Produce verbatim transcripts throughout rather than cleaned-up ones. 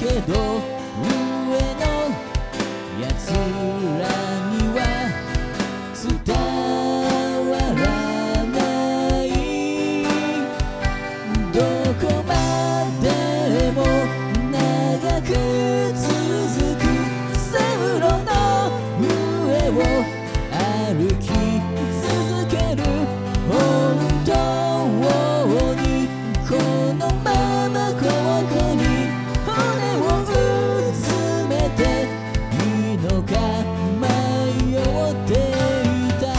けど上のやつらには伝わらないどこまでも長く続く線路の上を歩き続ける本当にこのままここに骨をうずめていいのか迷っていた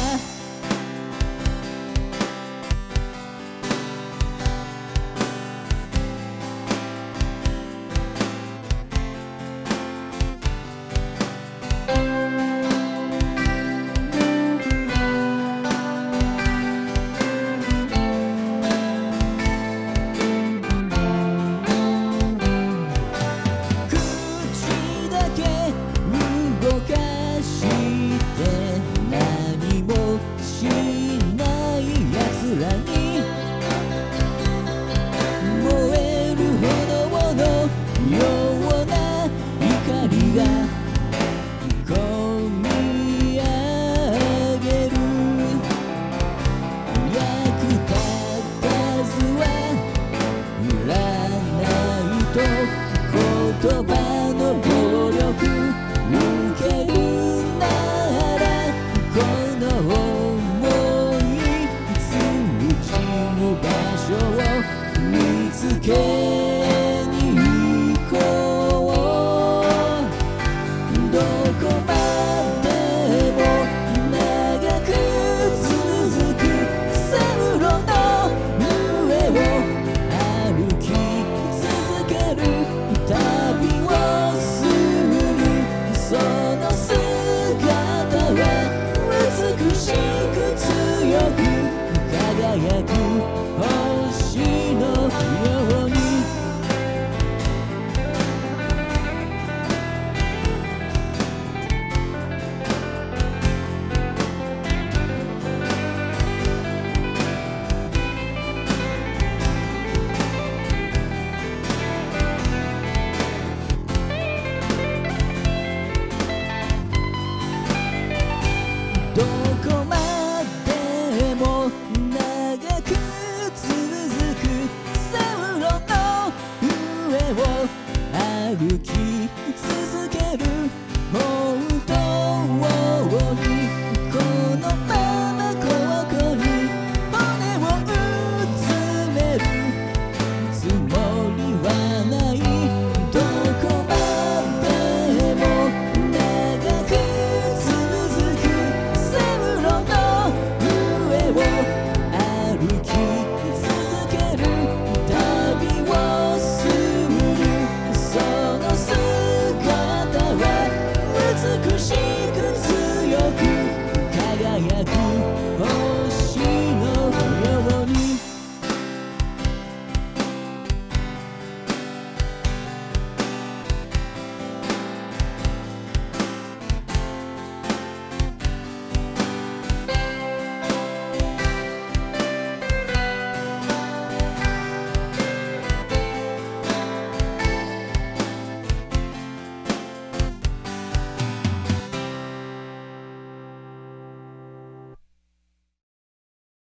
口だけ動かして何もしないやつらに燃える炎のような怒りがこみ上げる役立たずはいらないと言葉の暴力受けるならこの想い通じる場所を見つけに行こうどこまでも長く続く線路の上を歩き続ける旅をするその姿は美しく強く輝く星のようにどこまでも長く続く線路の上を歩き